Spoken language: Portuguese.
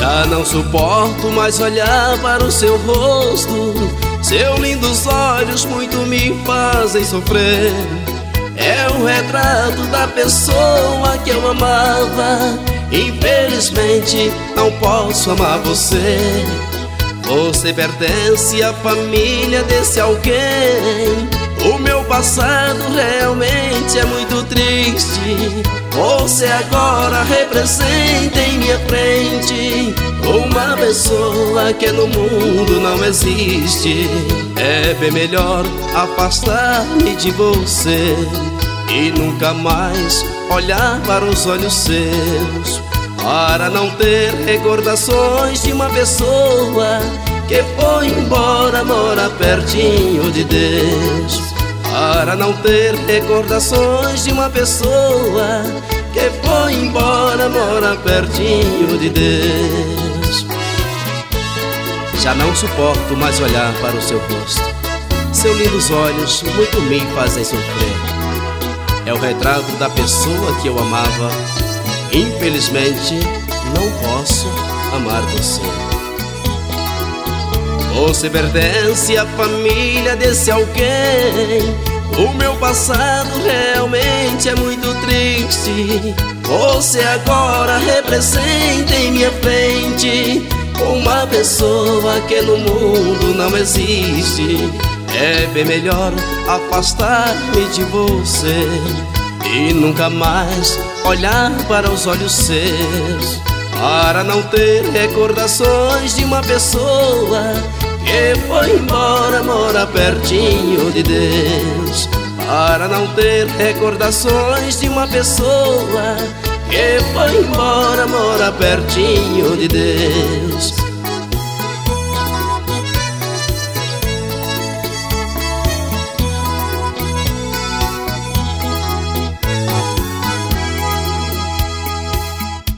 Já não suporto mais olhar para o seu rosto. Seus lindos olhos muito me fazem sofrer. É o retrato da pessoa que eu amava. Infelizmente não posso amar você. Você pertence à família desse alguém. O meu passado realmente é muito triste. Você agora representa em minha frente uma pessoa que no mundo não existe. É bem melhor afastar-me de você e nunca mais olhar para os olhos seus, para não ter recordações de uma pessoa que foi embora morar pertinho de Deus. Para não ter recordações de uma pessoa que foi embora morar pertinho de Deus. Já não suporto mais olhar para o seu rosto. Seus lindos olhos muito me fazem sofrer. É o retrato da pessoa que eu amava. Infelizmente não posso amar você. Você pertence à família desse alguém. O meu passado realmente é muito triste. Você agora representa em minha frente uma pessoa que no mundo não existe. É bem melhor afastar-me de você e nunca mais olhar para os olhos seus, para não ter recordações de uma pessoa que foi embora morar pertinho de Deus. Para não ter recordações de uma pessoa que foi embora morar pertinho de Deus.